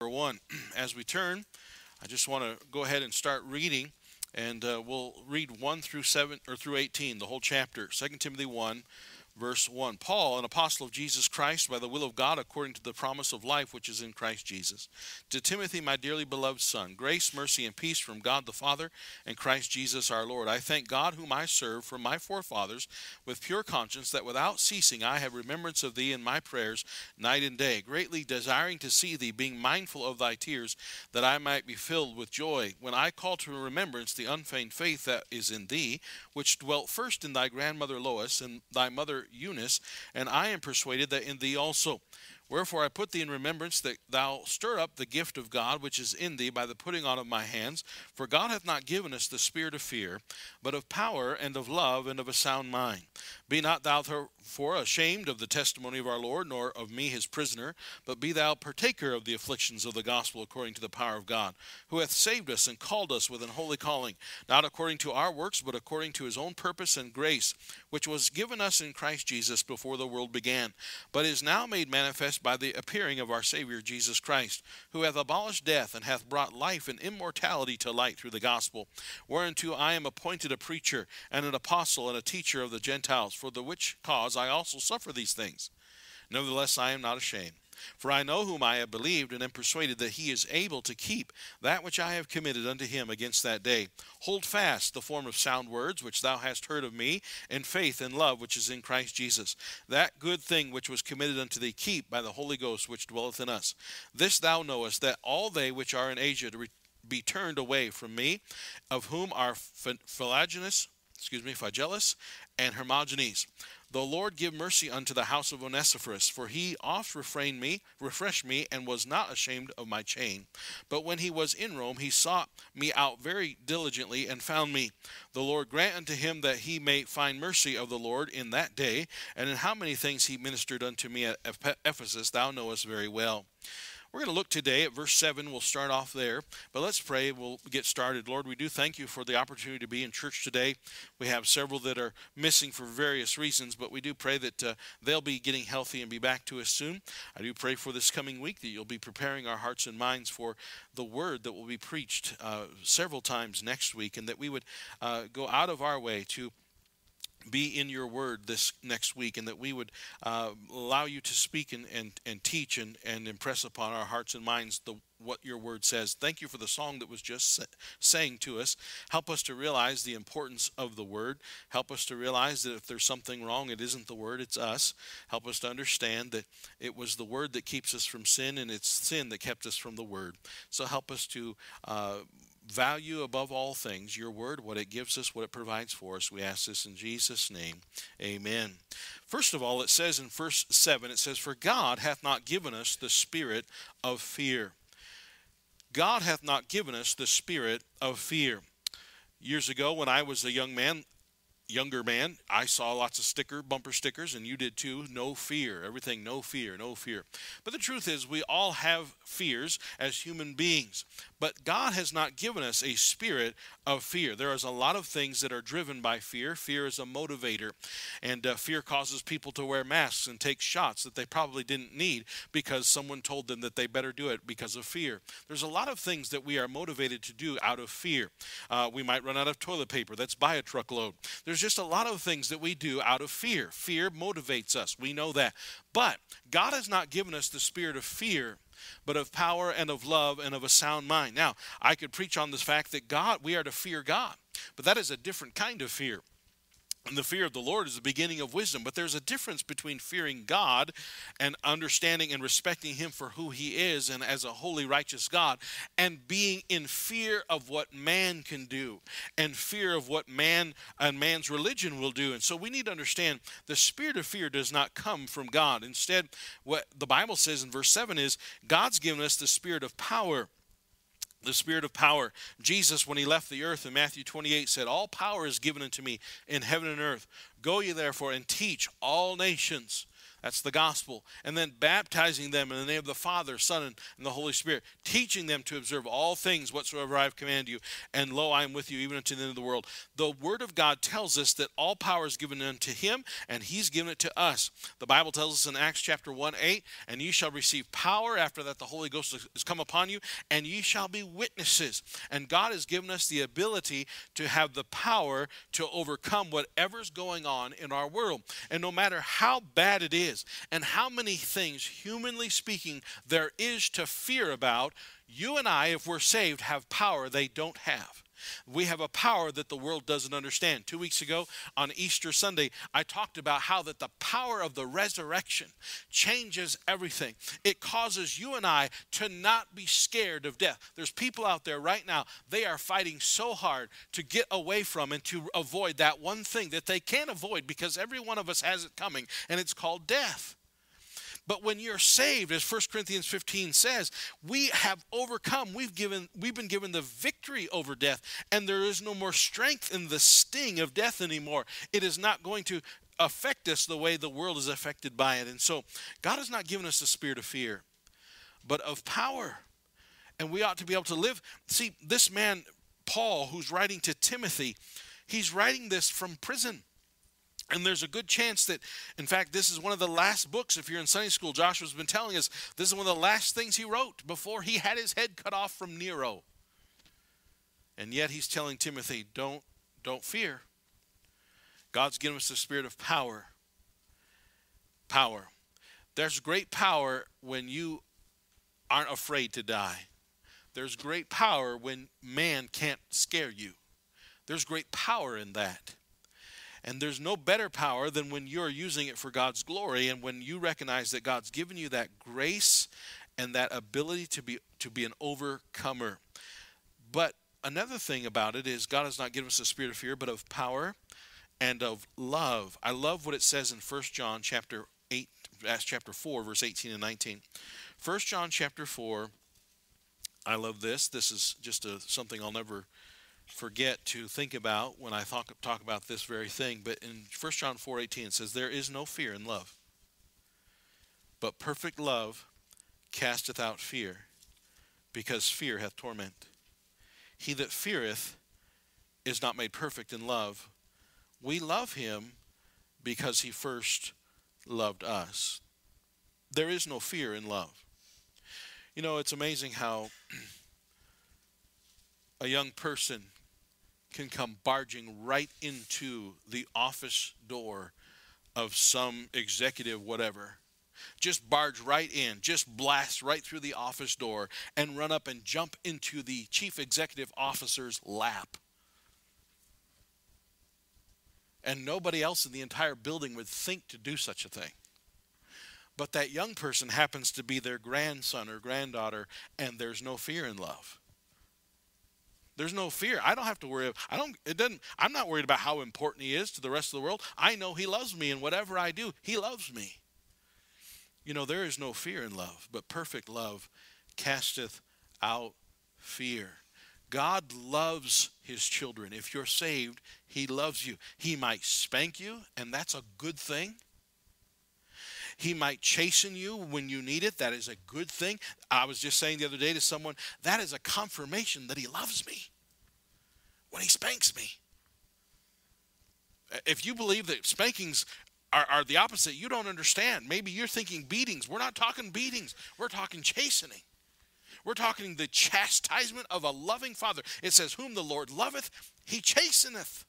chapter 1. As we turn, I just want to go ahead and start reading, and we'll read 1 through 7 or through 18, the whole chapter. 2 Timothy 1, verse 1. Paul, an apostle of Jesus Christ, by the will of God, according to the promise of life which is in Christ Jesus. To Timothy, my dearly beloved son, grace, mercy, and peace from God the Father and Christ Jesus our Lord. I thank God, whom I serve from my forefathers with pure conscience, that without ceasing I have remembrance of thee in my prayers night and day, greatly desiring to see thee, being mindful of thy tears, that I might be filled with joy, when I call to remembrance the unfeigned faith that is in thee, which dwelt first in thy grandmother Lois and thy mother Eunice, and I am persuaded that in thee also. Wherefore I put thee in remembrance, that thou stir up the gift of God which is in thee by the putting on of my hands. For God hath not given us the spirit of fear, but of power and of love and of a sound mind. Be not thou therefore ashamed of the testimony of our Lord, nor of me his prisoner, but be thou partaker of the afflictions of the gospel according to the power of God, who hath saved us and called us with an holy calling, not according to our works, but according to his own purpose and grace, which was given us in Christ Jesus before the world began, but is now made manifest by the appearing of our Savior Jesus Christ, who hath abolished death, and hath brought life and immortality to light through the gospel, whereunto I am appointed a preacher, and an apostle, and a teacher of the Gentiles, for the which cause I also suffer these things. Nevertheless I am not ashamed. For I know whom I have believed, and am persuaded that he is able to keep that which I have committed unto him against that day. Hold fast the form of sound words which thou hast heard of me, in faith and love which is in Christ Jesus. That good thing which was committed unto thee keep by the Holy Ghost which dwelleth in us. This thou knowest, that all they which are in Asia be turned away from me, of whom are Phygellus and Hermogenes. The Lord give mercy unto the house of Onesiphorus, for he oft refreshed me, and was not ashamed of my chain. But when he was in Rome, he sought me out very diligently, and found me. The Lord grant unto him that he may find mercy of the Lord in that day, and in how many things he ministered unto me at Ephesus, thou knowest very well. We're going to look today at verse 7. We'll start off there, but let's pray. We'll get started. Lord, we do thank you for the opportunity to be in church today. We have several that are missing for various reasons, but we do pray that they'll be getting healthy and be back to us soon. I do pray for this coming week that you'll be preparing our hearts and minds for the word that will be preached several times next week, and that we would go out of our way to be in your word this next week, and that we would allow you to speak and teach and impress upon our hearts and minds what your word says. Thank you for the song that was just saying to us. Help us to realize the importance of the word. Help us to realize that if there's something wrong, it isn't the word, it's us. Help us to understand that it was the word that keeps us from sin, and it's sin that kept us from the word. So help us to value above all things your word, what it gives us, what it provides for us. We ask this in Jesus' name. Amen. First of all, it says in verse 7, it says, for God hath not given us the spirit of fear. God hath not given us the spirit of fear. Years ago, when I was a younger man, I saw lots of bumper stickers, and you did too. No fear. Everything, no fear, no fear. But the truth is, we all have fears as human beings. But God has not given us a spirit of fear. There is a lot of things that are driven by fear. Fear is a motivator. And fear causes people to wear masks and take shots that they probably didn't need because someone told them that they better do it because of fear. There's a lot of things that we are motivated to do out of fear. We might run out of toilet paper. Let's buy a truckload. There's just a lot of things that we do out of fear. Fear motivates us. We know that. But God has not given us the spirit of fear, but of power and of love and of a sound mind. Now, I could preach on this fact that we are to fear God, but that is a different kind of fear. And the fear of the Lord is the beginning of wisdom. But there's a difference between fearing God and understanding and respecting him for who he is and as a holy, righteous God, and being in fear of what man can do and fear of what man and man's religion will do. And so we need to understand the spirit of fear does not come from God. Instead, what the Bible says in verse 7 is God's given us the spirit of power. The spirit of power. Jesus, when he left the earth in Matthew 28, said, all power is given unto me in heaven and earth. Go ye therefore and teach all nations. That's the gospel. And then baptizing them in the name of the Father, Son, and the Holy Spirit, teaching them to observe all things whatsoever I have commanded you. And lo, I am with you even unto the end of the world. The Word of God tells us that all power is given unto him, and he's given it to us. The Bible tells us in Acts chapter 1:8, and ye shall receive power after that the Holy Ghost is come upon you, and ye shall be witnesses. And God has given us the ability to have the power to overcome whatever's going on in our world. And no matter how bad it is, and how many things, humanly speaking, there is to fear about, you and I, if we're saved, have power they don't have. We have a power that the world doesn't understand. 2 weeks ago on Easter Sunday, I talked about how that the power of the resurrection changes everything. It causes you and I to not be scared of death. There's people out there right now, they are fighting so hard to get away from and to avoid that one thing that they can't avoid, because every one of us has it coming, and it's called death. But when you're saved, as 1 Corinthians 15 says, we have overcome. We've been given the victory over death, and there is no more strength in the sting of death anymore. It is not going to affect us the way the world is affected by it. And so God has not given us the spirit of fear, but of power. And we ought to be able to live. See, this man, Paul, who's writing to Timothy, he's writing this from prison. And there's a good chance that, in fact, this is one of the last books. If you're in Sunday school, Joshua's been telling us this is one of the last things he wrote before he had his head cut off from Nero. And yet he's telling Timothy, don't fear. God's given us the spirit of power. Power. There's great power when you aren't afraid to die. There's great power when man can't scare you. There's great power in that. And there's no better power than when you're using it for God's glory, and when you recognize that God's given you that grace and that ability to be an overcomer. But another thing about it is God has not given us a spirit of fear, but of power and of love. I love what it says in 1 John chapter 4, verse 18 and 19. 1 John chapter 4, I love this. This is just something I'll never forget to think about when I talk about this very thing. But in 1 John 4:18 it says, there is no fear in love, but perfect love casteth out fear, because fear hath torment. He that feareth is not made perfect in love. We love him because he first loved us. There is no fear in love. You know, it's amazing how a young person can come barging right into the office door of some executive whatever. Just barge right in, just blast right through the office door and run up and jump into the chief executive officer's lap. And nobody else in the entire building would think to do such a thing. But that young person happens to be their grandson or granddaughter, and there's no fear in love. There's no fear. I don't have to worry. I'm not worried about how important he is to the rest of the world. I know he loves me, and whatever I do, he loves me. You know, there is no fear in love, but perfect love casteth out fear. God loves his children. If you're saved, he loves you. He might spank you, and that's a good thing. He might chasten you when you need it. That is a good thing. I was just saying the other day to someone, that is a confirmation that he loves me when he spanks me. If you believe that spankings are the opposite, you don't understand. Maybe you're thinking beatings. We're not talking beatings. We're talking chastening. We're talking the chastisement of a loving father. It says, whom the Lord loveth, he chasteneth.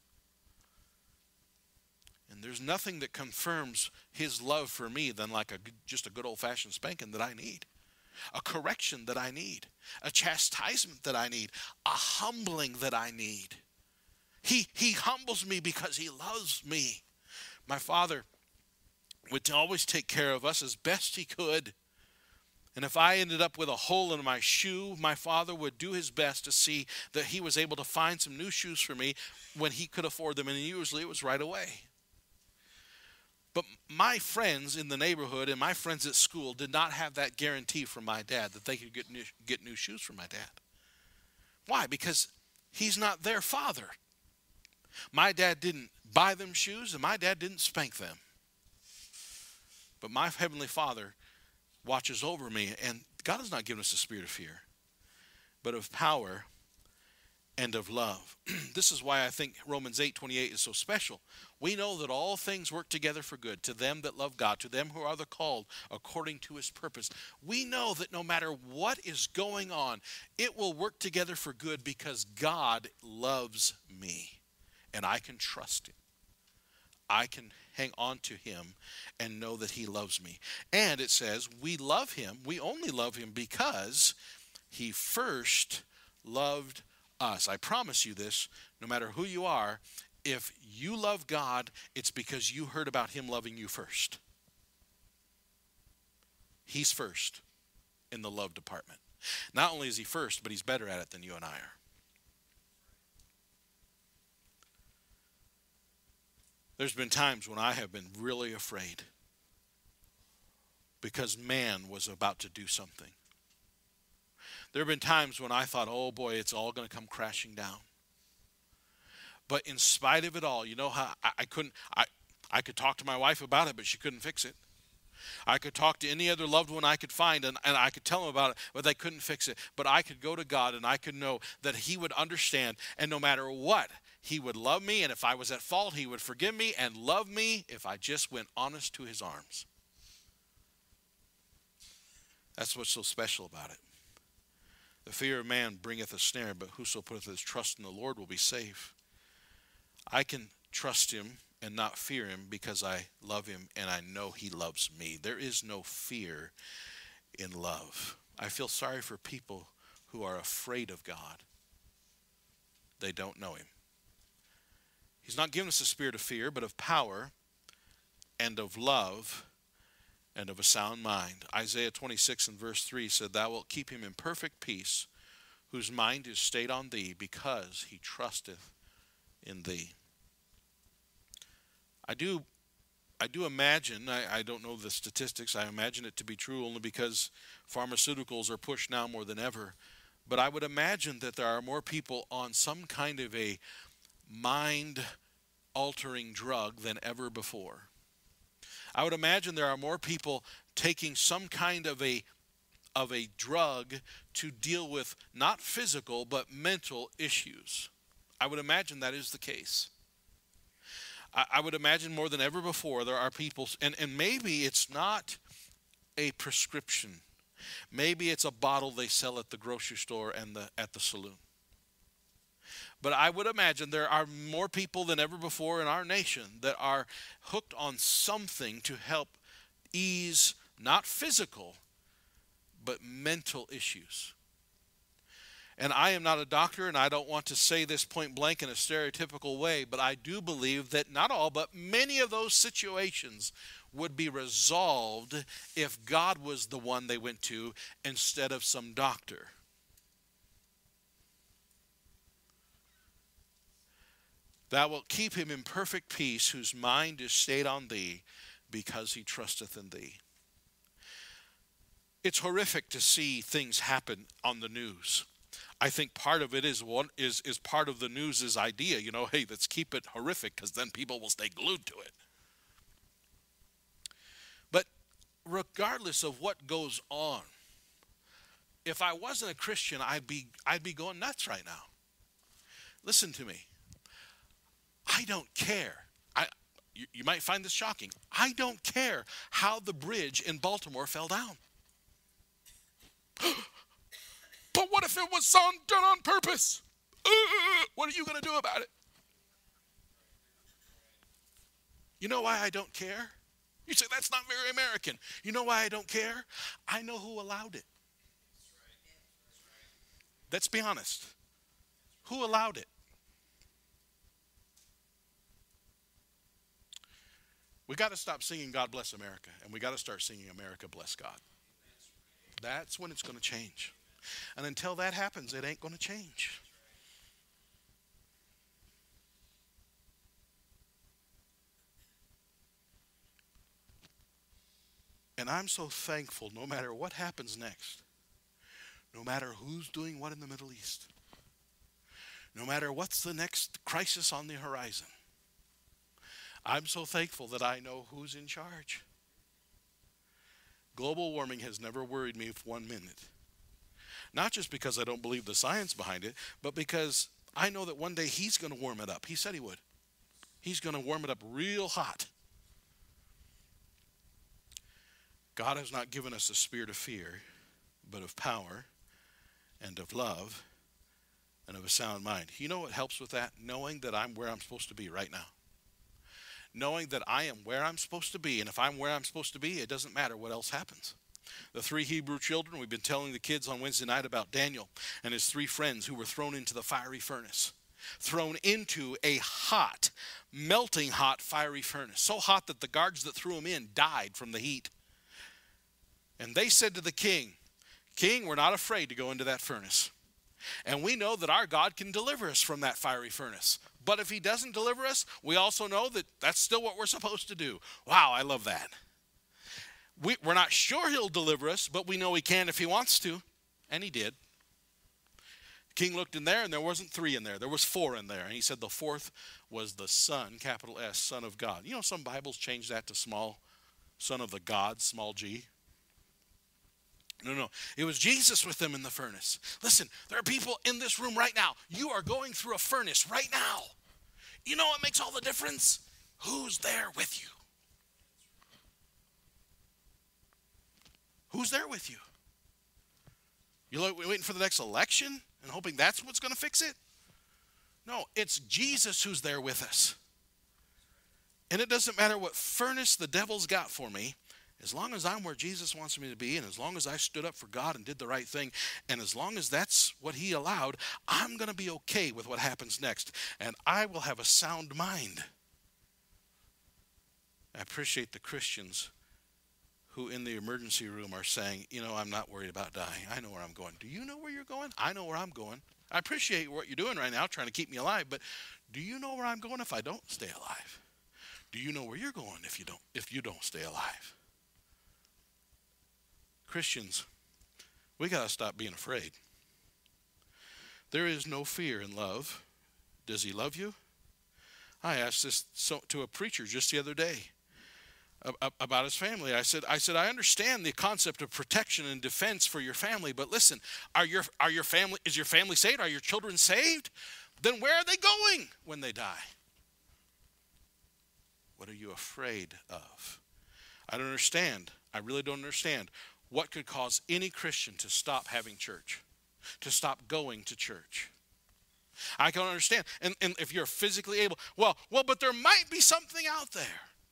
And there's nothing that confirms his love for me than like just a good old-fashioned spanking that I need. A correction that I need. A chastisement that I need. A humbling that I need. He humbles me because he loves me. My father would always take care of us as best he could. And if I ended up with a hole in my shoe, my father would do his best to see that he was able to find some new shoes for me when he could afford them. And usually it was right away. But my friends in the neighborhood and my friends at school did not have that guarantee from my dad that they could get new shoes from my dad. Why? Because he's not their father. My dad didn't buy them shoes, and my dad didn't spank them. But my Heavenly Father watches over me, and God has not given us a spirit of fear, but of power and of love. This is why I think Romans 8:28 is so special. We know that all things work together for good to them that love God, to them who are the called according to his purpose. We know that no matter what is going on, it will work together for good because God loves me, and I can trust him. I can hang on to him and know that he loves me. And it says we love him. We only love him because he first loved us. I promise you this, no matter who you are, if you love God, it's because you heard about him loving you first. He's first in the love department. Not only is he first, but he's better at it than you and I are. There's been times when I have been really afraid because man was about to do something. There have been times when I thought, oh boy, it's all going to come crashing down. But in spite of it all, you know how I could talk to my wife about it, but she couldn't fix it. I could talk to any other loved one I could find, and I could tell them about it, but they couldn't fix it. But I could go to God, and I could know that he would understand, and no matter what, he would love me, and if I was at fault, he would forgive me and love me if I just went honest to his arms. That's what's so special about it. The fear of man bringeth a snare, but whoso putteth his trust in the Lord will be safe. I can trust him and not fear him because I love him and I know he loves me. There is no fear in love. I feel sorry for people who are afraid of God. They don't know him. He's not given us a spirit of fear, but of power and of love and of a sound mind. Isaiah 26 and verse 3 said, thou wilt keep him in perfect peace, whose mind is stayed on thee, because he trusteth in thee. I do imagine, I don't know the statistics, I imagine it to be true only because pharmaceuticals are pushed now more than ever, but I would imagine that there are more people on some kind of a mind-altering drug than ever before. I would imagine there are more people taking some kind of a drug to deal with not physical but mental issues. I would imagine that is the case. I would imagine more than ever before there are people, and maybe it's not a prescription. Maybe it's a bottle they sell at the grocery store and at the saloon. But I would imagine there are more people than ever before in our nation that are hooked on something to help ease, not physical, but mental issues. And I am not a doctor, and I don't want to say this point blank in a stereotypical way, but I do believe that not all, but many of those situations would be resolved if God was the one they went to instead of some doctor. Thou wilt keep him in perfect peace, whose mind is stayed on thee, because he trusteth in thee. It's horrific to see things happen on the news. I think part of it is part of the news's idea, hey, let's keep it horrific because then people will stay glued to it. But regardless of what goes on, if I wasn't a Christian, I'd be going nuts right now. Listen to me. I don't care. You might find this shocking. I don't care how the bridge in Baltimore fell down. But what if it was done on purpose? What are you going to do about it? You know why I don't care? You say, that's not very American. You know why I don't care? I know who allowed it. Let's be honest. Who allowed it? We got to stop singing God Bless America, and we got to start singing America Bless God. That's when it's going to change. And until that happens, it ain't going to change. And I'm so thankful no matter what happens next, no matter who's doing what in the Middle East, no matter what's the next crisis on the horizon, I'm so thankful that I know who's in charge. Global warming has never worried me for 1 minute. Not just because I don't believe the science behind it, but because I know that one day he's going to warm it up. He said he would. He's going to warm it up real hot. God has not given us a spirit of fear, but of power and of love and of a sound mind. You know what helps with that? Knowing that I'm where I'm supposed to be right now. Knowing that I am where I'm supposed to be, and if I'm where I'm supposed to be, it doesn't matter what else happens. The 3 Hebrew children, we've been telling the kids on Wednesday night about Daniel and his 3 friends who were thrown into the fiery furnace. Thrown into a hot, melting hot fiery furnace. So hot that the guards that threw them in died from the heat. And they said to the king, "King, we're not afraid to go into that furnace. And we know that our God can deliver us from that fiery furnace. But if he doesn't deliver us, we also know that that's still what we're supposed to do." Wow, I love that. We're not sure he'll deliver us, but we know he can if he wants to. And he did. The king looked in there, and there wasn't 3 in there. There was 4 in there. And he said the 4th was the Son, capital S, Son of God. You know, some Bibles change that to small, Son of the God, small g. No. It was Jesus with them in the furnace. Listen, there are people in this room right now. You are going through a furnace right now. You know what makes all the difference? Who's there with you? Who's there with you? You're waiting for the next election and hoping that's what's going to fix it? No, it's Jesus who's there with us. And it doesn't matter what furnace the devil's got for me, as long as I'm where Jesus wants me to be, and as long as I stood up for God and did the right thing, and as long as that's what he allowed, I'm going to be okay with what happens next, and I will have a sound mind. I appreciate the Christians who in the emergency room are saying, you know, I'm not worried about dying. I know where I'm going. Do you know where you're going? I know where I'm going. I appreciate what you're doing right now, trying to keep me alive, but do you know where I'm going if I don't stay alive? Do you know where you're going if you don't stay alive? Christians, we got to stop being afraid. There is no fear in love. Does he love you? I asked this to a preacher just the other day about his family. I said, I understand the concept of protection and defense for your family, but listen, is your family saved? Are your children saved? Then where are they going when they die? What are you afraid of? I don't understand. I really don't understand what could cause any Christian to stop having church, to stop going to church. I can understand. And if you're physically able, well, but there might be something out there.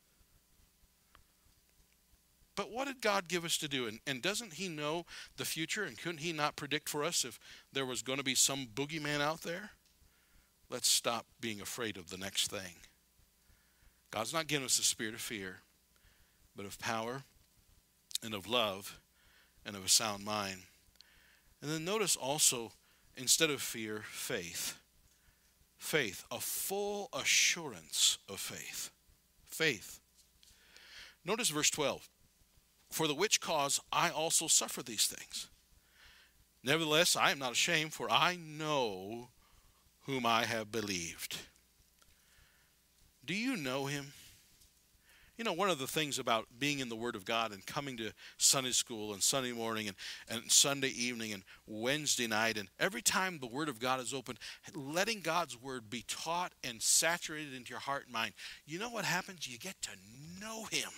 But what did God give us to do? And doesn't he know the future? And couldn't he not predict for us if there was going to be some boogeyman out there? Let's stop being afraid of the next thing. God's not giving us a spirit of fear, but of power and of love and of a sound mind. And then notice also, instead of fear, faith. Faith, a full assurance of faith. Faith. Notice verse 12. For the which cause I also suffer these things. Nevertheless, I am not ashamed, for I know whom I have believed. Do you know him? You know, one of the things about being in the Word of God and coming to Sunday school and Sunday morning and Sunday evening and Wednesday night, and every time the Word of God is opened, letting God's Word be taught and saturated into your heart and mind, you know what happens? You get to know him.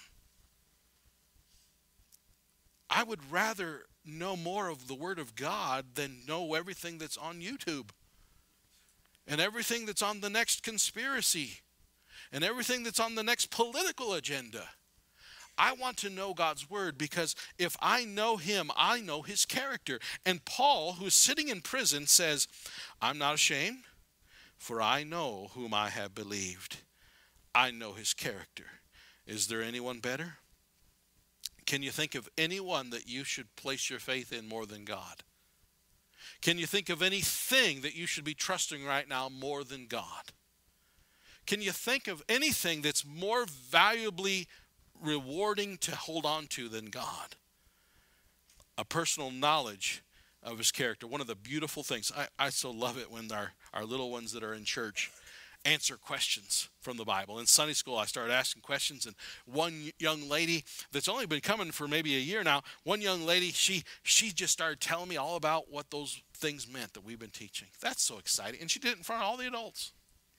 I would rather know more of the Word of God than know everything that's on YouTube and everything that's on the next conspiracy and everything that's on the next political agenda. I want to know God's Word, because if I know him, I know his character. And Paul, who is sitting in prison, says, I'm not ashamed, for I know whom I have believed. I know his character. Is there anyone better? Can you think of anyone that you should place your faith in more than God? Can you think of anything that you should be trusting right now more than God? Can you think of anything that's more valuably rewarding to hold on to than God? A personal knowledge of his character. One of the beautiful things, I so love it when our little ones that are in church answer questions from the Bible. In Sunday school, I started asking questions, and one young lady that's only been coming for maybe a year now, one young lady, she just started telling me all about what those things meant that we've been teaching. That's so exciting. And she did it in front of all the adults.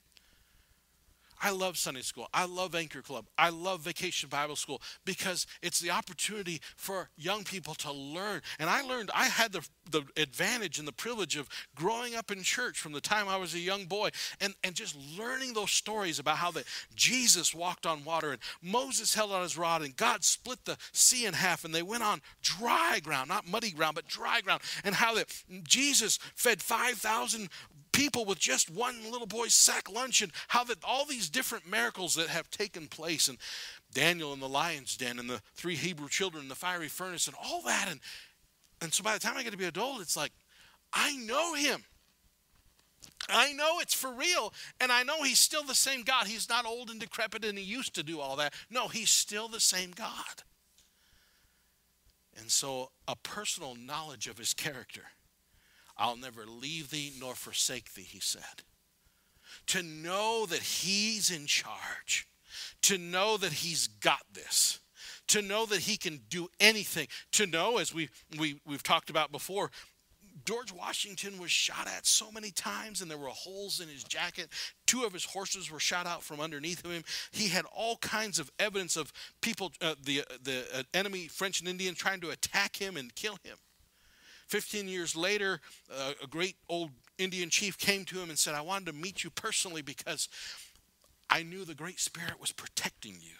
I love Sunday school. I love Anchor Club. I love Vacation Bible School because it's the opportunity for young people to learn. And I had the advantage and the privilege of growing up in church from the time I was a young boy and just learning those stories about how that Jesus walked on water and Moses held out his rod and God split the sea in half and they went on dry ground, not muddy ground, but dry ground. And how that Jesus fed 5,000 people with just one little boy's sack lunch, and how that all these different miracles that have taken place, and Daniel in the lion's den, and the 3 Hebrew children in the fiery furnace, and all that. And so by the time I get to be adult, it's like, I know him. I know it's for real, and I know he's still the same God. He's not old and decrepit and he used to do all that. No, he's still the same God. And so a personal knowledge of his character. I'll never leave thee nor forsake thee, he said. To know that he's in charge. To know that he's got this. To know that he can do anything. To know, as we've talked about before, George Washington was shot at so many times and there were holes in his jacket. 2 of his horses were shot out from underneath of him. He had all kinds of evidence of people, the enemy, French and Indian, trying to attack him and kill him. 15 years later, a great old Indian chief came to him and said, I wanted to meet you personally because I knew the Great Spirit was protecting you.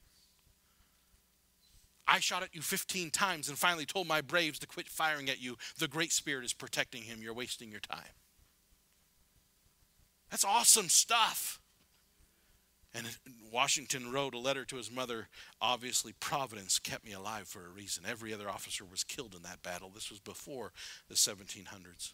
I shot at you 15 times and finally told my braves to quit firing at you. The Great Spirit is protecting him. You're wasting your time. That's awesome stuff. And Washington wrote a letter to his mother. Obviously, Providence kept me alive for a reason. Every other officer was killed in that battle. This was before the 1700s.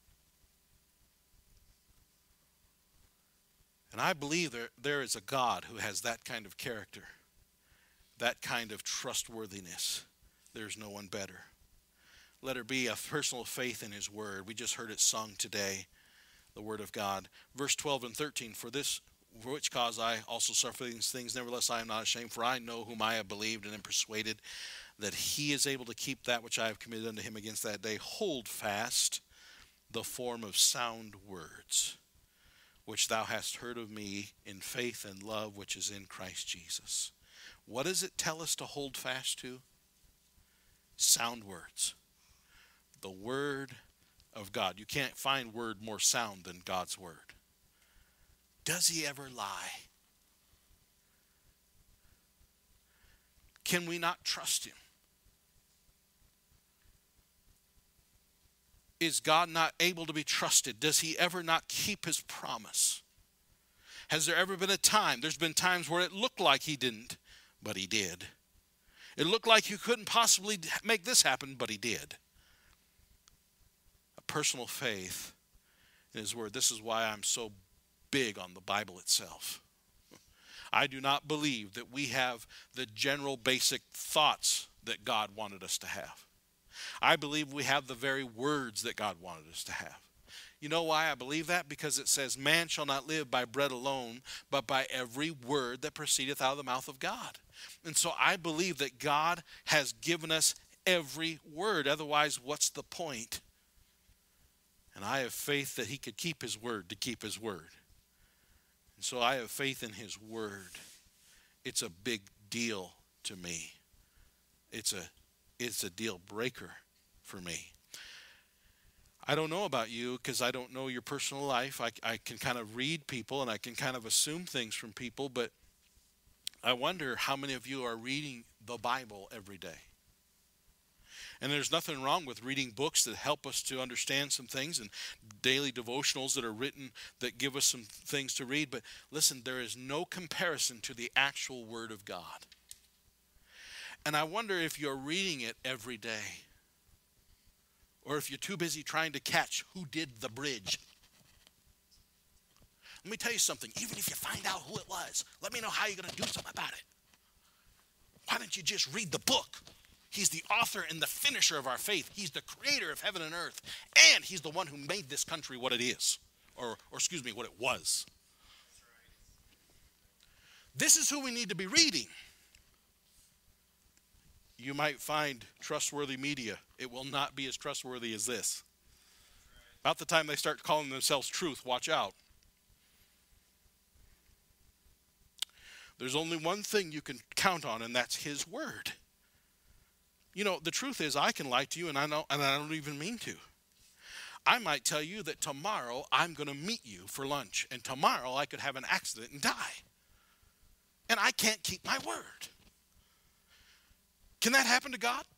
And I believe there is a God who has that kind of character, that kind of trustworthiness. There's no one better. Let there be a personal faith in his word. We just heard it sung today, the word of God. Verse 12 and 13, for which cause I also suffer these things. Nevertheless, I am not ashamed, for I know whom I have believed and am persuaded that he is able to keep that which I have committed unto him against that day. Hold fast the form of sound words, which thou hast heard of me in faith and love which is in Christ Jesus. What does it tell us to hold fast to? Sound words. The word of God. You can't find word more sound than God's word. Does he ever lie? Can we not trust him? Is God not able to be trusted? Does he ever not keep his promise? Has there ever been a time? There's been times where it looked like he didn't, but he did. It looked like he couldn't possibly make this happen, but he did. A personal faith in his word. This is why I'm so big on the Bible itself. I do not believe that we have the general basic thoughts that God wanted us to have. I believe we have the very words that God wanted us to have. You know why I believe that? Because it says, man shall not live by bread alone, but by every word that proceedeth out of the mouth of God. And so I believe that God has given us every word. Otherwise, what's the point? And I have faith that he could keep his word to keep his word. And so I have faith in his word. It's a big deal to me. It's a deal breaker for me. I don't know about you because I don't know your personal life. I can kind of read people and I can kind of assume things from people, but I wonder how many of you are reading the Bible every day. And there's nothing wrong with reading books that help us to understand some things and daily devotionals that are written that give us some things to read. But listen, there is no comparison to the actual Word of God. And I wonder if you're reading it every day, or if you're too busy trying to catch who did the bridge. Let me tell you something. Even if you find out who it was, let me know how you're going to do something about it. Why don't you just read the book? He's the author and the finisher of our faith. He's the creator of heaven and earth. And he's the one who made this country what it is. Or excuse me, what it was. This is who we need to be reading. You might find trustworthy media. It will not be as trustworthy as this. About the time they start calling themselves truth, watch out. There's only one thing you can count on, and that's His word. You know, the truth is, I can lie to you, and I don't even mean to. I might tell you that tomorrow I'm going to meet you for lunch, and tomorrow I could have an accident and die. And I can't keep my word. Can that happen to God?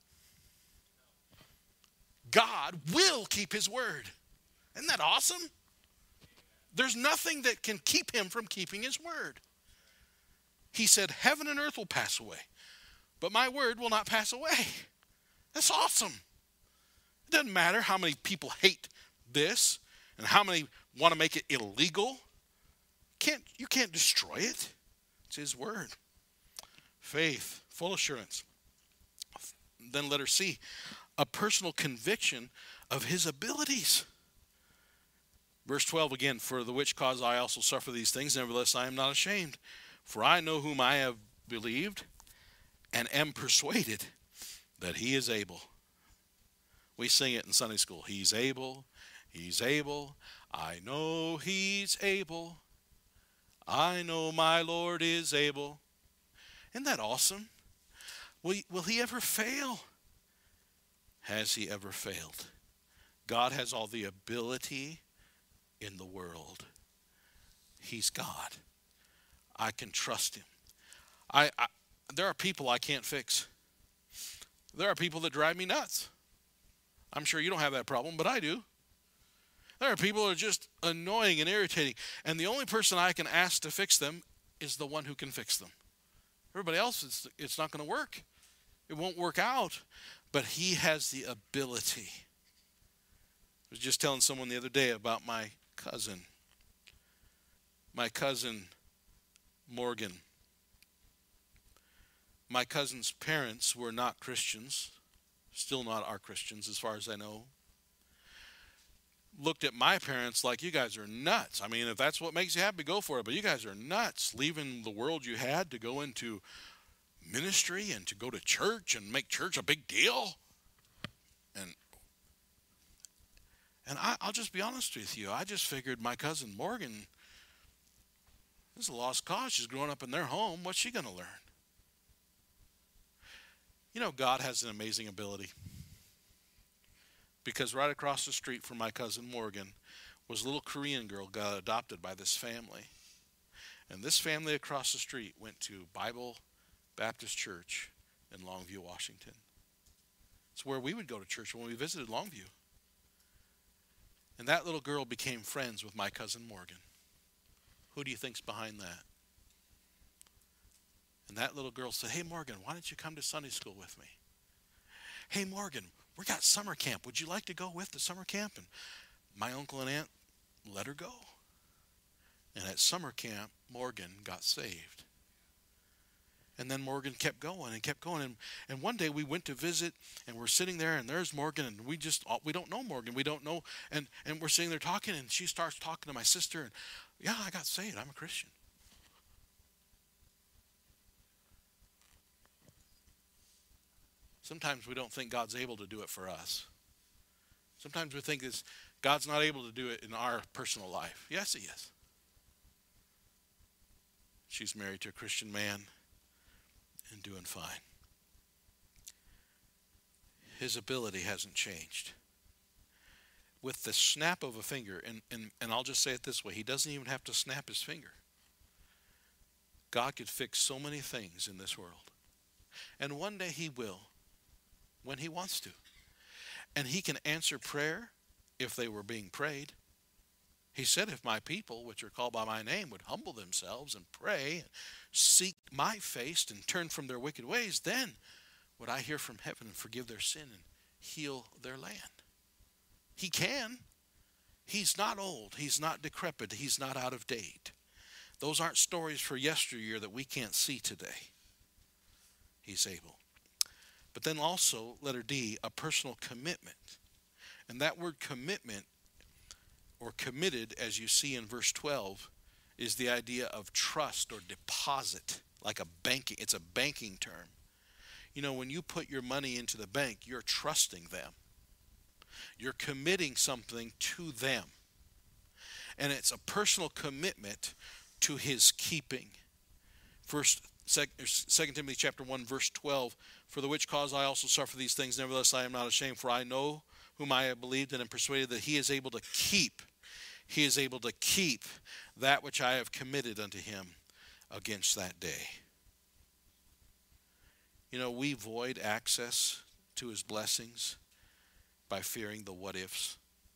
God will keep His word. Isn't that awesome? There's nothing that can keep Him from keeping His word. He said, heaven and earth will pass away, but my word will not pass away. That's awesome. It doesn't matter how many people hate this and how many want to make it illegal. You can't destroy it. It's His word. Faith, full assurance. Then letter C, a personal conviction of His abilities. Verse 12 again, for the which cause I also suffer these things, nevertheless I am not ashamed. For I know whom I have believed and am persuaded that He is able. We sing it in Sunday school. He's able, He's able. I know He's able. I know my Lord is able. Isn't that awesome? Will He ever fail? Has He ever failed? God has all the ability in the world. He's God. I can trust Him. There are people I can't fix. There are people that drive me nuts. I'm sure you don't have that problem, but I do. There are people that are just annoying and irritating, and the only person I can ask to fix them is the one who can fix them. Everybody else, it's not going to work. It won't work out, but He has the ability. I was just telling someone the other day about my cousin. My cousin Morgan. My cousin's parents were not Christians, still not are Christians as far as I know. Looked at my parents like, you guys are nuts. I mean, if that's what makes you happy, go for it. But you guys are nuts, leaving the world you had to go into ministry and to go to church and make church a big deal. And I'll just be honest with you. I just figured my cousin Morgan, this is a lost cause. She's growing up in their home. What's she going to learn? You know, God has an amazing ability. Because right across the street from my cousin Morgan was a little Korean girl got adopted by this family. And this family across the street went to Bible Baptist Church in Longview, Washington. It's where we would go to church when we visited Longview. And that little girl became friends with my cousin Morgan. Who do you think's behind that? And that little girl said, hey, Morgan, why don't you come to Sunday school with me? Hey, Morgan, we got summer camp. Would you like to go with the summer camp? And my uncle and aunt let her go. And at summer camp, Morgan got saved. And then Morgan kept going and kept going. And one day we went to visit, and we're sitting there, and there's Morgan, and we don't know Morgan. We don't know. And we're sitting there talking, and she starts talking to my sister, and yeah, I got saved. I'm a Christian. Sometimes we don't think God's able to do it for us. Sometimes we think God's not able to do it in our personal life. Yes, He is. She's married to a Christian man and doing fine. His ability hasn't changed. With the snap of a finger, and I'll just say it this way, He doesn't even have to snap His finger. God could fix so many things in this world. And one day He will, when He wants to. And He can answer prayer if they were being prayed. He said, if my people, which are called by my name, would humble themselves and pray and seek my face and turn from their wicked ways, then would I hear from heaven and forgive their sin and heal their land. He can. He's not old. He's not decrepit. He's not out of date. Those aren't stories for yesteryear that we can't see today. He's able. But then also, letter D, a personal commitment. And that word commitment, or committed, as you see in verse 12, is the idea of trust or deposit, like a banking. It's a banking term. You know, when you put your money into the bank, you're trusting them. You're committing something to them. And it's a personal commitment to his keeping. 2 Timothy chapter 1, verse 12, for the which cause I also suffer these things, nevertheless I am not ashamed, for I know whom I have believed and am persuaded that he is able to keep. He is able to keep that which I have committed unto him against that day. You know, we void access to his blessings by fearing the what ifs.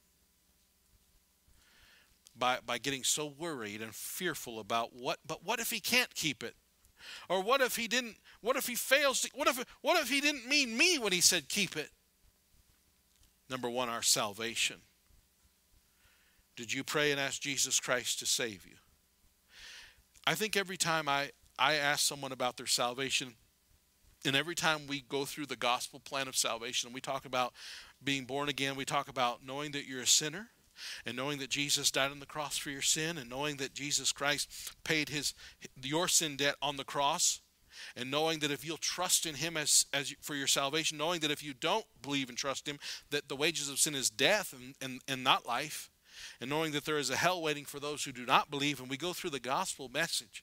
By getting so worried and fearful about but what if he can't keep it? Or what if he fails to, what if he didn't mean me when he said keep it? Number one, our salvation. Did you pray and ask Jesus Christ to save you? I think every time I ask someone about their salvation, and every time we go through the gospel plan of salvation, we talk about being born again, we talk about knowing that you're a sinner, and knowing that Jesus died on the cross for your sin, and knowing that Jesus Christ paid your sin debt on the cross, and knowing that if you'll trust in him as for your salvation, knowing that if you don't believe and trust him, that the wages of sin is death and not life, and knowing that there is a hell waiting for those who do not believe, and we go through the gospel message.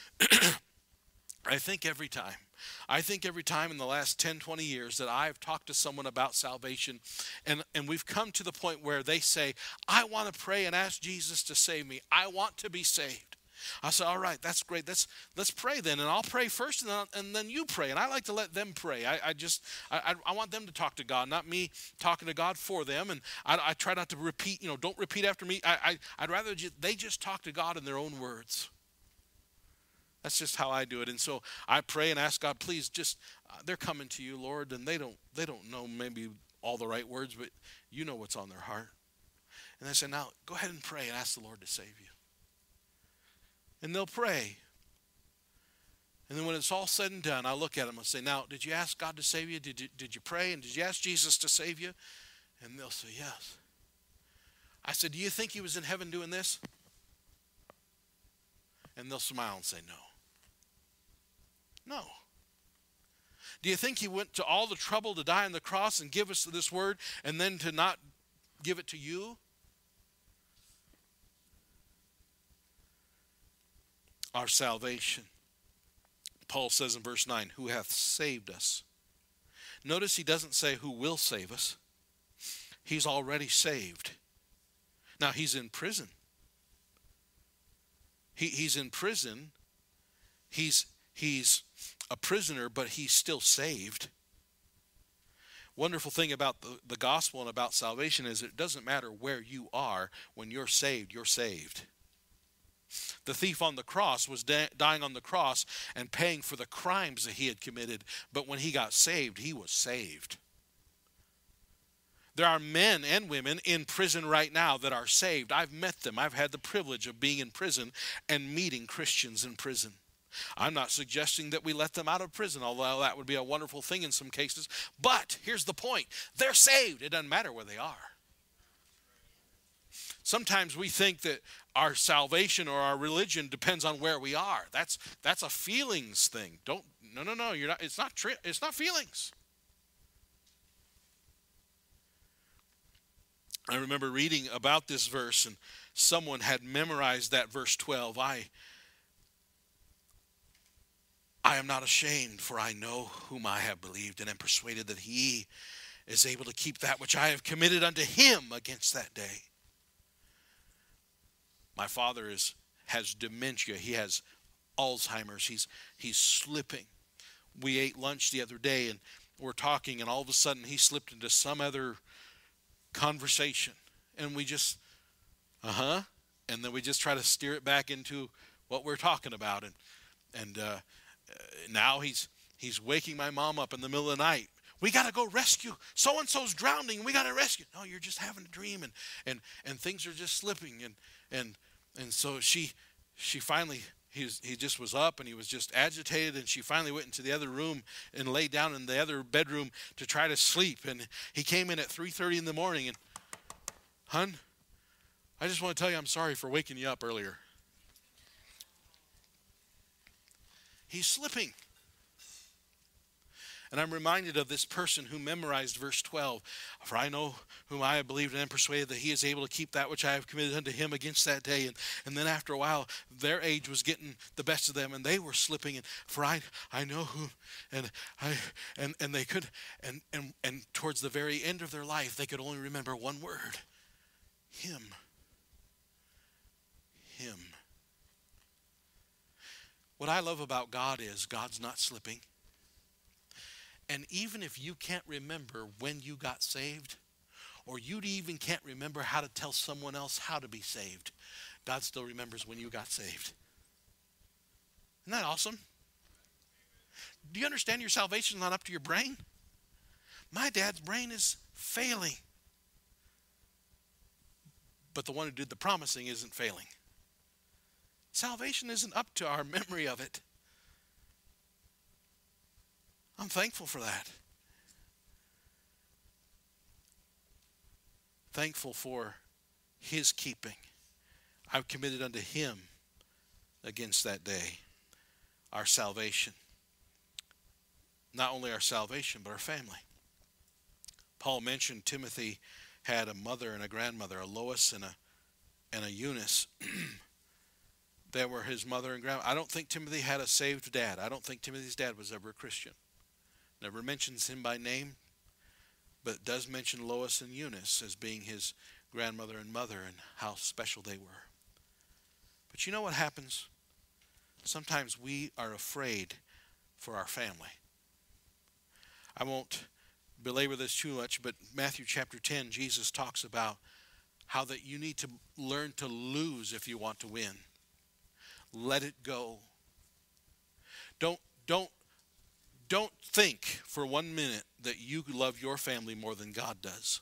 I think every time in the last 10, 20 years that I've talked to someone about salvation, and we've come to the point where they say, I want to pray and ask Jesus to save me. I want to be saved. I say, all right, that's great. Let's pray then, and I'll pray first, and then you pray. And I like to let them pray. I want them to talk to God, not me talking to God for them. And I try not to repeat. Don't repeat after me. I'd rather they just talk to God in their own words. That's just how I do it. And so I pray and ask God, please, just they're coming to you, Lord, and they don't know maybe all the right words, but you know what's on their heart. And I say, now go ahead and pray and ask the Lord to save you. And they'll pray. And then when it's all said and done, I look at them and say, now, did you ask God to save you? Did you pray? And did you ask Jesus to save you? And they'll say, yes. I said, do you think he was in heaven doing this? And they'll smile and say, no. No. Do you think he went to all the trouble to die on the cross and give us this word and then to not give it to you? Our salvation. Paul says in verse 9, who hath saved us. Notice he doesn't say who will save us. He's already saved. Now he's in prison. He's in prison. He's a prisoner, but he's still saved. Wonderful thing about the gospel and about salvation is it doesn't matter where you are. When you're saved, you're saved. The thief on the cross was dying on the cross and paying for the crimes that he had committed, but when he got saved, he was saved. There are men and women in prison right now that are saved. I've met them. I've had the privilege of being in prison and meeting Christians in prison. I'm not suggesting that we let them out of prison, although that would be a wonderful thing in some cases. But here's the point. They're saved. It doesn't matter where they are. Sometimes we think that our salvation or our religion depends on where we are. That's a feelings thing. No. You're not. It's not it's not feelings. I remember reading about this verse, and someone had memorized that verse 12. I am not ashamed, for I know whom I have believed, and am persuaded that he is able to keep that which I have committed unto him against that day. My father has dementia. He has Alzheimer's. He's slipping. We ate lunch the other day, and we're talking, and all of a sudden he slipped into some other conversation, and we just and then we just try to steer it back into what we're talking about, and now he's waking my mom up in the middle of the night. We got to go rescue so and so's drowning. We got to rescue. No, you're just having a dream, and things are just slipping, and so she finally he just was up, and he was just agitated, and she finally went into the other room and laid down in the other bedroom to try to sleep. And he came in at 3:30 in the morning, and, hon, I just want to tell you I'm sorry for waking you up earlier. He's slipping. And I'm reminded of this person who memorized verse 12. For I know whom I have believed and am persuaded that he is able to keep that which I have committed unto him against that day. And then after a while, their age was getting the best of them, and they were slipping. And for I know whom, and they could, and towards the very end of their life, they could only remember one word: him. Him. What I love about God is God's not slipping. And even if you can't remember when you got saved, or you even can't remember how to tell someone else how to be saved, God still remembers when you got saved. Isn't that awesome? Do you understand your salvation is not up to your brain? My dad's brain is failing. But the one who did the promising isn't failing. Salvation isn't up to our memory of it. I'm thankful for that. Thankful for his keeping. I've committed unto him against that day our salvation. Not only our salvation, but our family. Paul mentioned Timothy had a mother and a grandmother, a Lois and a Eunice. That were his mother and grandmother. I don't think Timothy had a saved dad. I don't think Timothy's dad was ever a Christian. Never mentions him by name, but does mention Lois and Eunice as being his grandmother and mother and how special they were. But you know what happens? Sometimes we are afraid for our family. I won't belabor this too much, but Matthew chapter 10, Jesus talks about how that you need to learn to lose if you want to win. Let it go. Don't think for 1 minute that you love your family more than God does.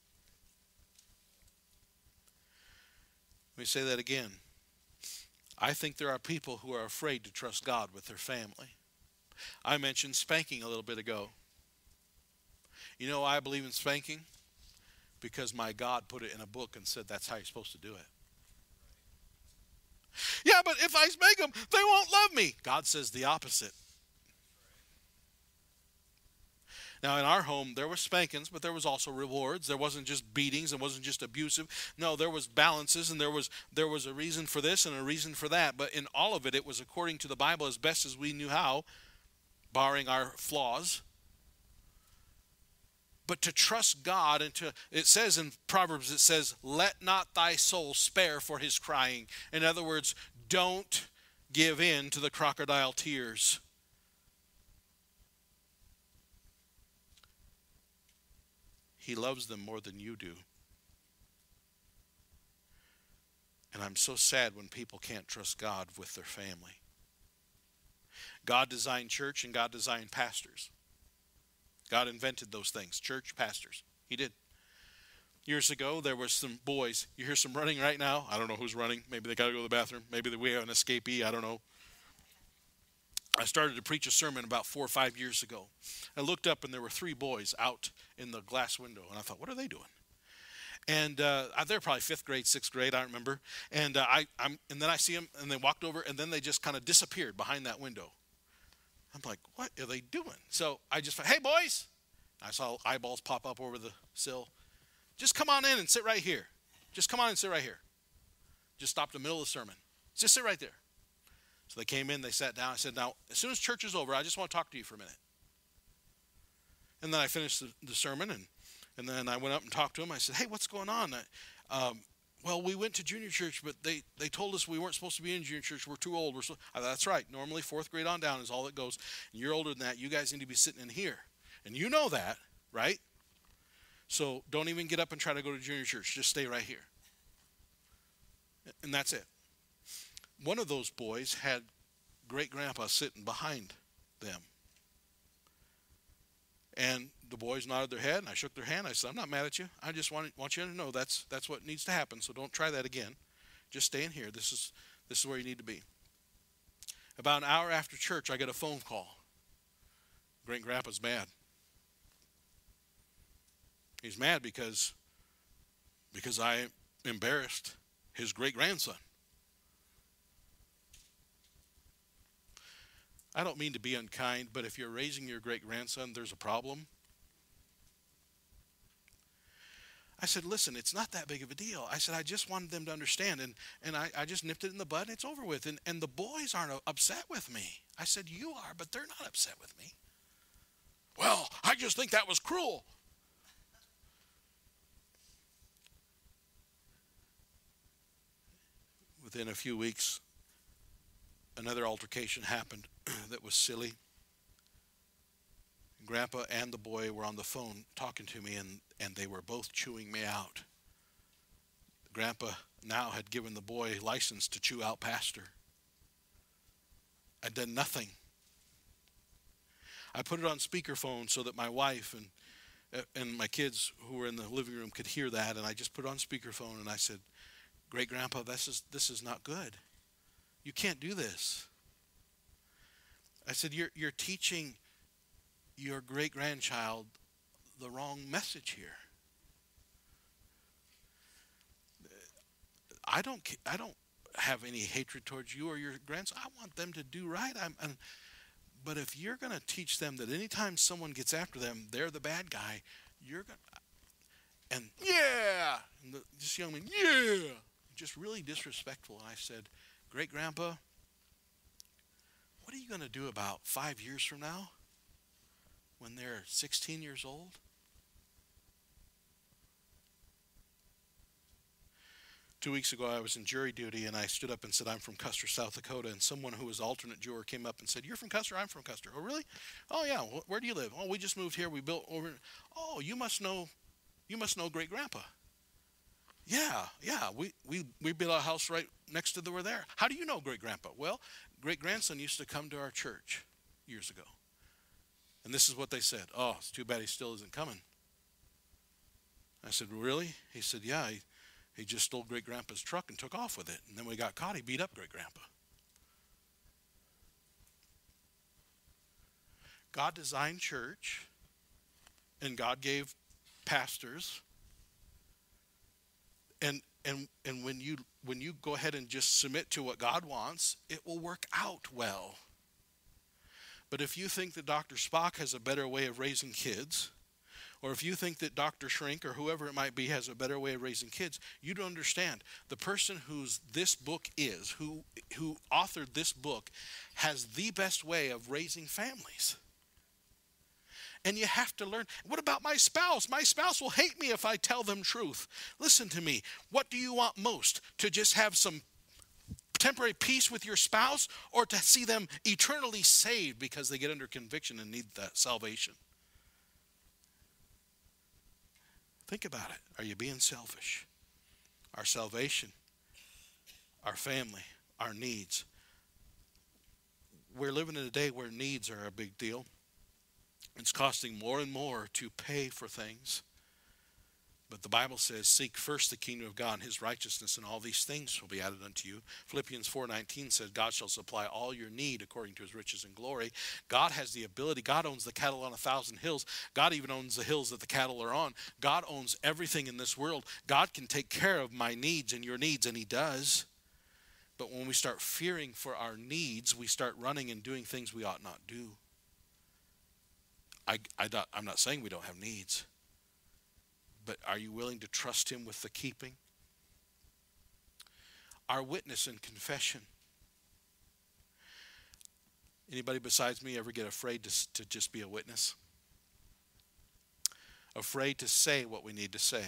Let me say that again. I think there are people who are afraid to trust God with their family. I mentioned spanking a little bit ago. You know why I believe in spanking? Because my God put it in a book and said that's how you're supposed to do it. Yeah, but if I spank them, they won't love me. God says the opposite. Now, in our home, there were spankings, but there was also rewards. There wasn't just beatings. It wasn't just abusive. No, there was balances, and there was a reason for this and a reason for that. But in all of it, it was according to the Bible as best as we knew how, barring our flaws. But to trust God and it says in Proverbs, it says, let not thy soul spare for his crying. In other words, don't give in to the crocodile tears. He loves them more than you do. And I'm so sad when people can't trust God with their family. God designed church and God designed pastors. God invented those things, church, pastors. He did. Years ago, there were some boys. You hear some running right now. I don't know who's running. Maybe they got to go to the bathroom. Maybe we have an escapee. I don't know. I started to preach a sermon about 4 or 5 years ago. I looked up, and there were 3 boys out in the glass window. And I thought, what are they doing? And they're probably 5th grade, 6th grade, I don't remember. And and then I see them, and they walked over, and then they just kind of disappeared behind that window. I'm like, what are they doing? So I just, hey, boys. I saw eyeballs pop up over the sill. Just come on in and sit right here. Just come on and sit right here. Just stopped in the middle of the sermon. Just sit right there. So they came in, they sat down. I said, now, as soon as church is over, I just want to talk to you for a minute. And then I finished the sermon, and then I went up and talked to them. I said, hey, what's going on? Well, we went to junior church, but they told us we weren't supposed to be in junior church. We're too old. That's right. Normally, 4th grade on down is all that goes. And you're older than that. You guys need to be sitting in here. And you know that, right? So don't even get up and try to go to junior church. Just stay right here. And that's it. One of those boys had great-grandpa sitting behind them. And the boys nodded their head, and I shook their hand. I said, I'm not mad at you. I just want you to know that's what needs to happen, so don't try that again. Just stay in here. This is where you need to be. About an hour after church, I get a phone call. Great-grandpa's mad. He's mad because I embarrassed his great-grandson. I don't mean to be unkind, but if you're raising your great-grandson, there's a problem. I said, listen, it's not that big of a deal. I said, I just wanted them to understand, and I just nipped it in the bud, and it's over with. And the boys aren't upset with me. I said, you are, but they're not upset with me. Well, I just think that was cruel. Within a few weeks, another altercation happened that was silly. Grandpa and the boy were on the phone talking to me, and they were both chewing me out. Grandpa now had given the boy license to chew out Pastor. I'd done nothing. I put it on speakerphone so that my wife and my kids who were in the living room could hear that, and I just put it on speakerphone, and I said, Great Grandpa, this is not good. You can't do this. I said, you're teaching your great-grandchild the wrong message here. I don't have any hatred towards you or your grandson. I want them to do right. But if you're going to teach them that anytime someone gets after them, they're the bad guy, you're going to, and yeah, and this young man, yeah, just really disrespectful. And I said, Great Grandpa, what are you going to do about 5 years from now when they're 16 years old? Two weeks ago, I was in jury duty, and I stood up and said, I'm from Custer, South Dakota, and someone who was alternate juror came up and said, you're from Custer? I'm from Custer. Oh, really? Oh, yeah. Where do you live? Oh, we just moved here. We built over. Oh, you must know Great Grandpa. Yeah. We built a house right next to the we're there. How do you know Great Grandpa? Well, great grandson used to come to our church years ago. And this is what they said. Oh, it's too bad he still isn't coming. I said, really? He said, yeah, he just stole Great Grandpa's truck and took off with it. And then when he got caught, he beat up Great Grandpa. God designed church, and God gave pastors. And when you go ahead and just submit to what God wants, it will work out well. But if you think that Dr. Spock has a better way of raising kids, or if you think that Dr. Shrink or whoever it might be has a better way of raising kids, you don't understand. The person whose this book is, who authored this book, has the best way of raising families. And you have to learn. What about my spouse? My spouse will hate me if I tell them truth. Listen to me. What do you want most? To just have some temporary peace with your spouse, or to see them eternally saved because they get under conviction and need that salvation? Think about it. Are you being selfish? Our salvation, our family, our needs. We're living in a day where needs are a big deal. It's costing more and more to pay for things. But the Bible says, seek first the kingdom of God and his righteousness, and all these things will be added unto you. Philippians 4:19 says, God shall supply all your need according to his riches and glory. God has the ability. God owns the cattle on 1,000 hills. God even owns the hills that the cattle are on. God owns everything in this world. God can take care of my needs and your needs, and he does. But when we start fearing for our needs, we start running and doing things we ought not do. I'm not saying we don't have needs, but are you willing to trust him with the keeping? Our witness and confession. Anybody besides me ever get afraid to just be a witness? Afraid to say what we need to say.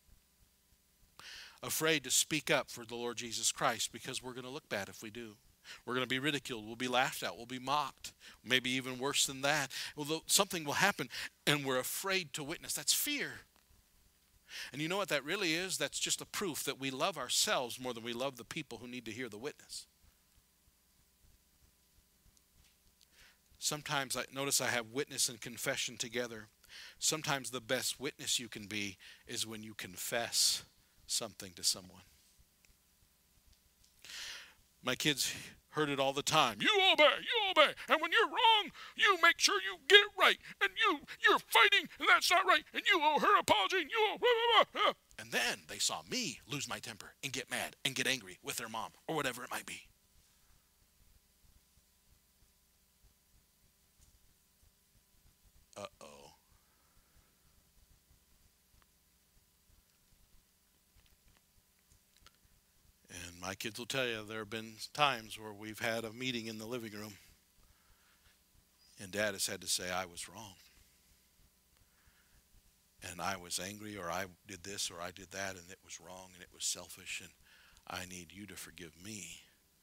Afraid to speak up for the Lord Jesus Christ because we're going to look bad if we do. We're going to be ridiculed. We'll be laughed at. We'll be mocked. Maybe even worse than that. Although something will happen and we're afraid to witness. That's fear. And you know what that really is? That's just a proof that we love ourselves more than we love the people who need to hear the witness. Sometimes notice I have witness and confession together. Sometimes the best witness you can be is when you confess something to someone. My kids heard it all the time. You obey. And when you're wrong, you make sure you get it right. And you're fighting, and that's not right. And you owe her apology, and you owe blah, blah, blah. And then they saw me lose my temper and get mad and get angry with their mom or whatever it might be. uh-oh. And my kids will tell you there have been times where we've had a meeting in the living room and Dad has had to say, I was wrong. And I was angry, or I did this, or I did that, and it was wrong, and it was selfish, and I need you to forgive me.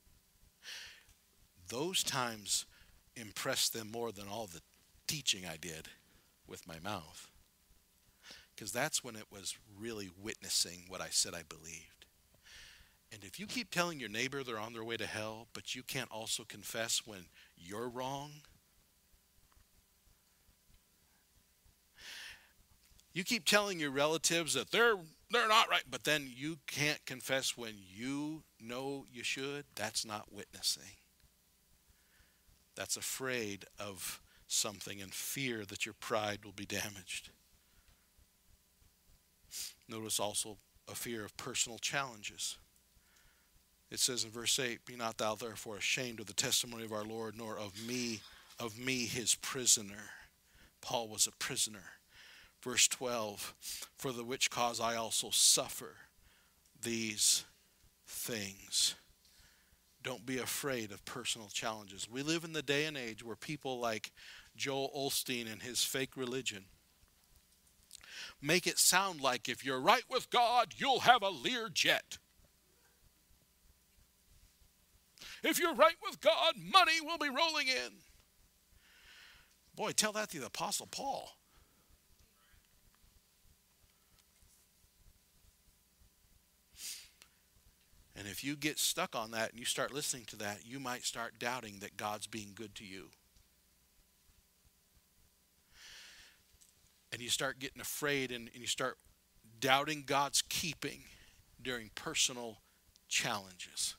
Those times impressed them more than all the teaching I did with my mouth. Because that's when it was really witnessing what I said I believed. And if you keep telling your neighbor they're on their way to hell, but you can't also confess when you're wrong, you keep telling your relatives that they're not right, but then you can't confess when you know you should, that's not witnessing. That's afraid of something and fear that your pride will be damaged. Notice also a fear of personal challenges. It says in verse 8, be not thou therefore ashamed of the testimony of our Lord, nor of me his prisoner. Paul was a prisoner. Verse 12, for the which cause I also suffer these things. Don't be afraid of personal challenges. We live in the day and age where people like Joel Osteen and his fake religion make it sound like if you're right with God, you'll have a Learjet. If you're right with God, money will be rolling in. Boy, tell that to the Apostle Paul. And if you get stuck on that and you start listening to that, you might start doubting that God's being good to you. And you start getting afraid and you start doubting God's keeping during personal challenges.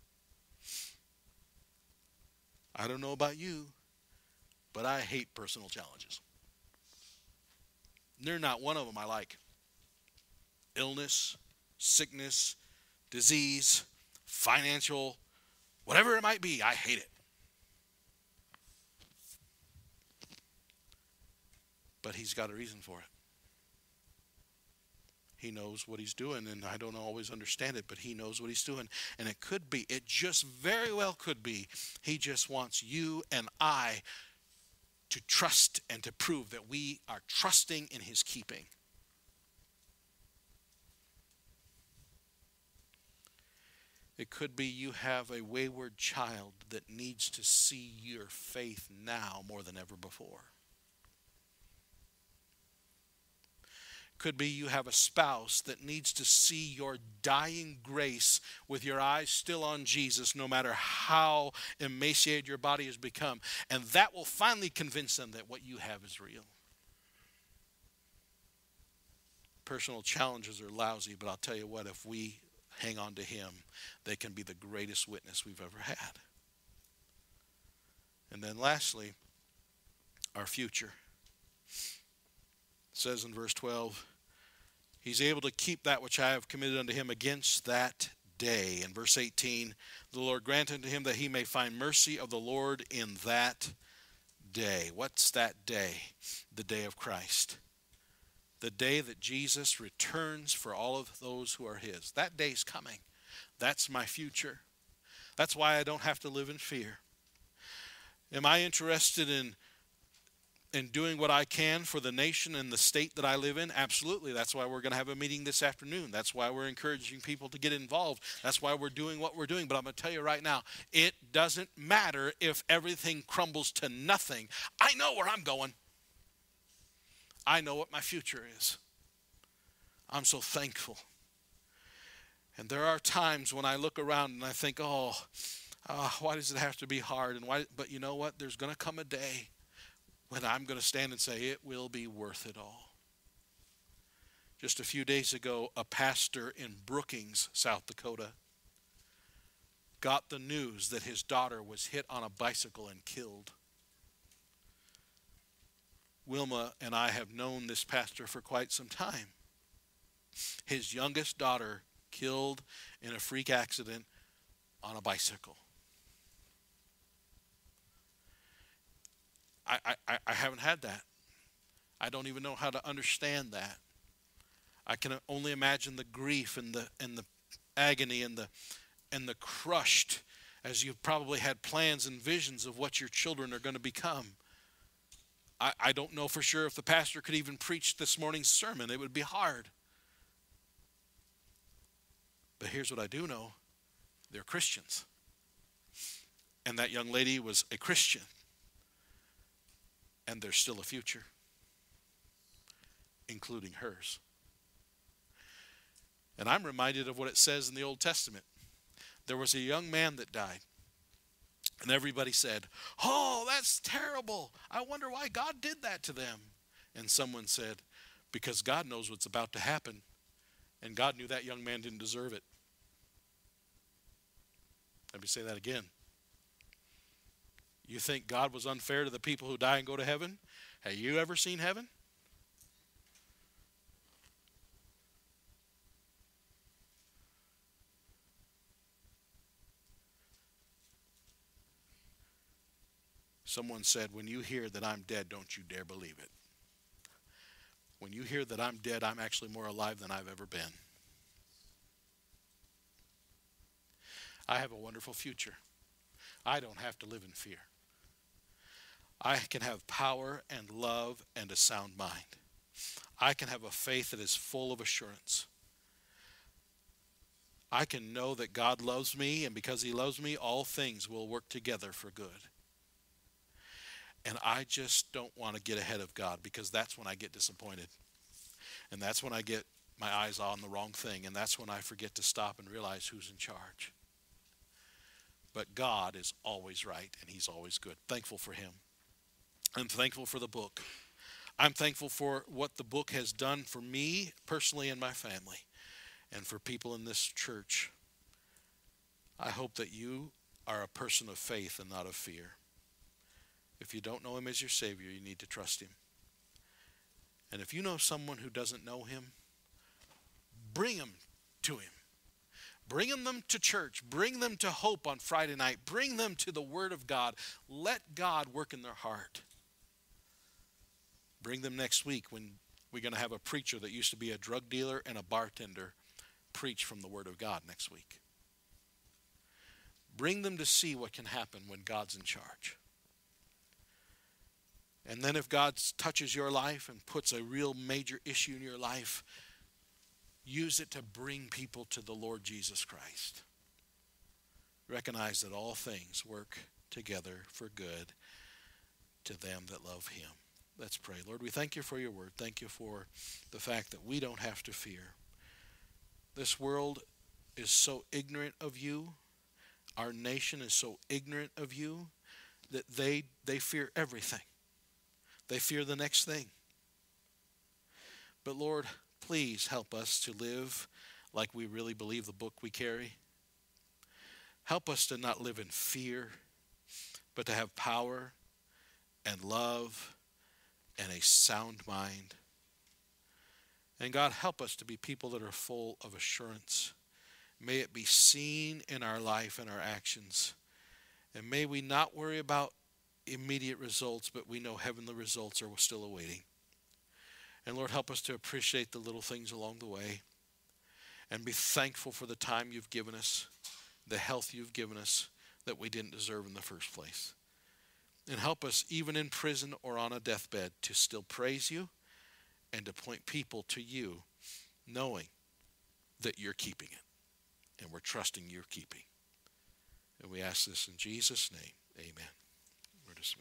I don't know about you, but I hate personal challenges. They're not one of them I like. Illness, sickness, disease, financial, whatever it might be, I hate it. But he's got a reason for it. He knows what he's doing, and I don't always understand it, but he knows what he's doing. And it just very well could be, he just wants you and I to trust and to prove that we are trusting in his keeping. It could be you have a wayward child that needs to see your faith now more than ever before. Could be you have a spouse that needs to see your dying grace with your eyes still on Jesus, no matter how emaciated your body has become. And that will finally convince them that what you have is real. Personal challenges are lousy, but I'll tell you what, if we hang on to him, they can be the greatest witness we've ever had. And then lastly, our future. It says in verse 12, he's able to keep that which I have committed unto him against that day. In verse 18, the Lord grant unto him that he may find mercy of the Lord in that day. What's that day? The day of Christ. The day that Jesus returns for all of those who are his. That day's coming. That's my future. That's why I don't have to live in fear. Am I interested in doing what I can for the nation and the state that I live in? Absolutely. That's why we're going to have a meeting this afternoon. That's why we're encouraging people to get involved. That's why we're doing what we're doing. But I'm going to tell you right now, it doesn't matter if everything crumbles to nothing. I know where I'm going. I know what my future is. I'm so thankful. And there are times when I look around and I think, why does it have to be hard? But you know what? There's going to come a day when I'm going to stand and say, it will be worth it all. Just a few days ago, a pastor in Brookings, South Dakota, got the news that his daughter was hit on a bicycle and killed. Wilma and I have known this pastor for quite some time. His youngest daughter killed in a freak accident on a bicycle. I haven't had that. I don't even know how to understand that. I can only imagine the grief and the agony and the crushed, as you've probably had plans and visions of what your children are going to become. I don't know for sure if the pastor could even preach this morning's sermon. It would be hard. But here's what I do know. They're Christians. And that young lady was a Christian. And there's still a future, including hers. And I'm reminded of what it says in the Old Testament. There was a young man that died. And everybody said, "Oh, that's terrible. I wonder why God did that to them." And someone said, "Because God knows what's about to happen. And God knew that young man didn't deserve it." Let me say that again. You think God was unfair to the people who die and go to heaven? Have you ever seen heaven? Someone said, "When you hear that I'm dead, don't you dare believe it." When you hear that I'm dead, I'm actually more alive than I've ever been. I have a wonderful future. I don't have to live in fear. I can have power and love and a sound mind. I can have a faith that is full of assurance. I can know that God loves me, and because He loves me, all things will work together for good. And I just don't want to get ahead of God, because that's when I get disappointed. And that's when I get my eyes on the wrong thing. And that's when I forget to stop and realize who's in charge. But God is always right, and He's always good. Thankful for Him. I'm thankful for the book. I'm thankful for what the book has done for me personally and my family, and for people in this church. I hope that you are a person of faith and not of fear. If you don't know Him as your Savior, you need to trust Him. And if you know someone who doesn't know Him, bring them to Him. Bring them to church. Bring them to Hope on Friday night. Bring them to the Word of God. Let God work in their heart. Bring them next week when we're going to have a preacher that used to be a drug dealer and a bartender preach from the Word of God next week. Bring them to see what can happen when God's in charge. And then if God touches your life and puts a real major issue in your life, use it to bring people to the Lord Jesus Christ. Recognize that all things work together for good to them that love Him. Let's pray. Lord, we thank You for Your word. Thank You for the fact that we don't have to fear. This world is so ignorant of You. Our nation is so ignorant of You that they fear everything. They fear the next thing. But Lord, please help us to live like we really believe the book we carry. Help us to not live in fear, but to have power and love and a sound mind. And God, help us to be people that are full of assurance. May it be seen in our life and our actions. And may we not worry about immediate results, but we know heavenly results are still awaiting. And Lord, help us to appreciate the little things along the way and be thankful for the time You've given us, the health You've given us that we didn't deserve in the first place. And help us, even in prison or on a deathbed, to still praise You and to point people to You, knowing that You're keeping it. And we're trusting You're keeping. And we ask this in Jesus' name. Amen.